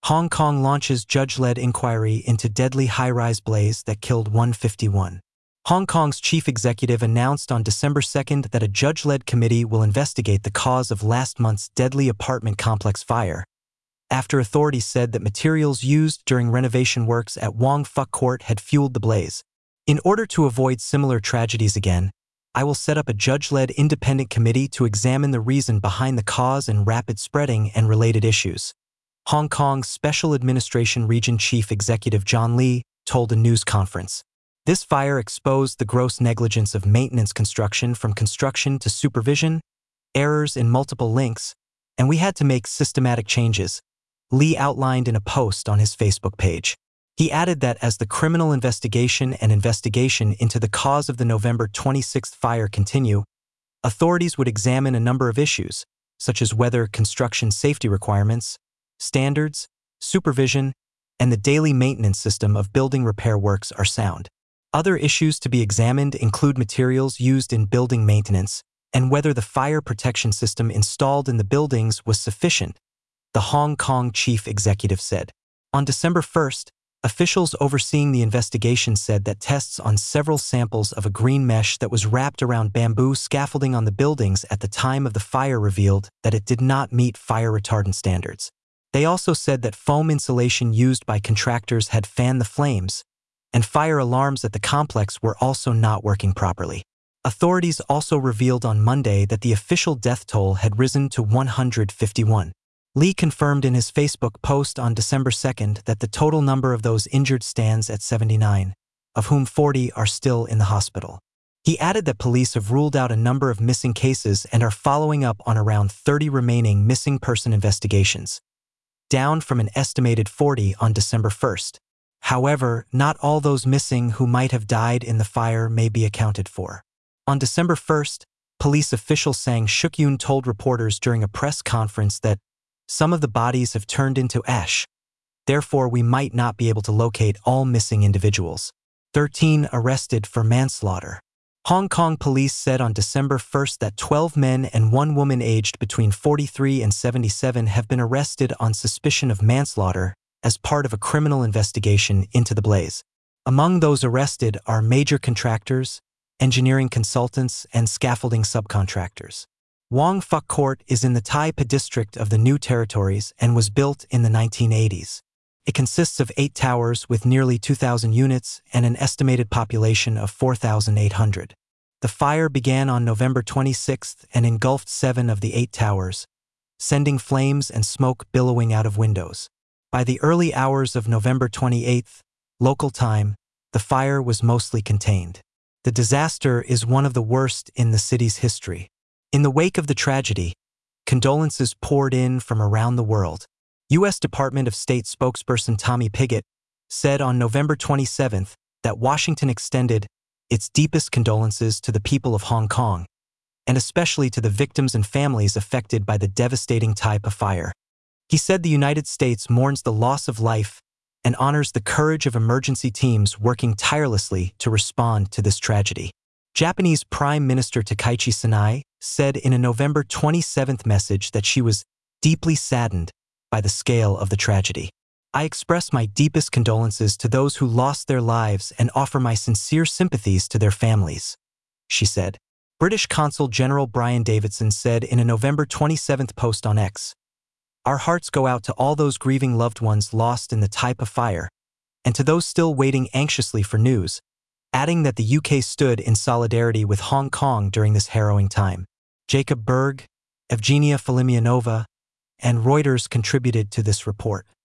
Hong Kong launches judge-led inquiry into deadly high-rise blaze that killed 151. Hong Kong's chief executive announced on December 2nd that a judge-led committee will investigate the cause of last month's deadly apartment complex fire, after authorities said that materials used during renovation works at Wong Fuk Court had fueled the blaze. In order to avoid similar tragedies again, I will set up a judge-led independent committee to examine the reason behind the cause and rapid spreading and related issues, Hong Kong's Special Administration Region Chief Executive John Lee told a news conference. This fire exposed the gross negligence of maintenance construction from construction to supervision, errors in multiple links, and we had to make systematic changes, Lee outlined in a post on his Facebook page. He added that as the criminal investigation into the cause of the November 26th fire continue, authorities would examine a number of issues, such as whether construction safety requirements, standards, supervision, and the daily maintenance system of building repair works are sound. Other issues to be examined include materials used in building maintenance and whether the fire protection system installed in the buildings was sufficient, the Hong Kong chief executive said. On December 1st, officials overseeing the investigation said that tests on several samples of a green mesh that was wrapped around bamboo scaffolding on the buildings at the time of the fire revealed that it did not meet fire retardant standards. They also said that foam insulation used by contractors had fanned the flames, and fire alarms at the complex were also not working properly. Authorities also revealed on Monday that the official death toll had risen to 151. Lee confirmed in his Facebook post on December 2nd that the total number of those injured stands at 79, of whom 40 are still in the hospital. He added that police have ruled out a number of missing cases and are following up on around 30 remaining missing person investigations, down from an estimated 40 on December 1st. However, not all those missing who might have died in the fire may be accounted for. On December 1st, police official Sang Shuk-yoon told reporters during a press conference that some of the bodies have turned into ash. Therefore, we might not be able to locate all missing individuals. 13 arrested for manslaughter. Hong Kong police said on December 1st that 12 men and 1 woman aged between 43 and 77 have been arrested on suspicion of manslaughter as part of a criminal investigation into the blaze. Among those arrested are major contractors, engineering consultants, and scaffolding subcontractors. Wong Fuk Court is in the Tai Pa district of the New Territories and was built in the 1980s. It consists of 8 towers with nearly 2,000 units and an estimated population of 4,800. The fire began on November 26th and engulfed 7 of the 8 towers, sending flames and smoke billowing out of windows. By the early hours of November 28th, local time, the fire was mostly contained. The disaster is one of the worst in the city's history. In the wake of the tragedy, condolences poured in from around the world. U.S. Department of State spokesperson Tommy Pigott said on November 27th that Washington extended its deepest condolences to the people of Hong Kong, and especially to the victims and families affected by the devastating Tai Pa fire. He said the United States mourns the loss of life and honors the courage of emergency teams working tirelessly to respond to this tragedy. Japanese Prime Minister Takaichi Sanae said in a November 27th message that she was deeply saddened by the scale of the tragedy. I express my deepest condolences to those who lost their lives and offer my sincere sympathies to their families, she said. British Consul General Brian Davidson said in a November 27th post on X, "Our hearts go out to all those grieving loved ones lost in the Tai Pa fire, and to those still waiting anxiously for news," adding that the UK stood in solidarity with Hong Kong during this harrowing time. Jacob Berg, Evgenia Filimianova, and Reuters contributed to this report.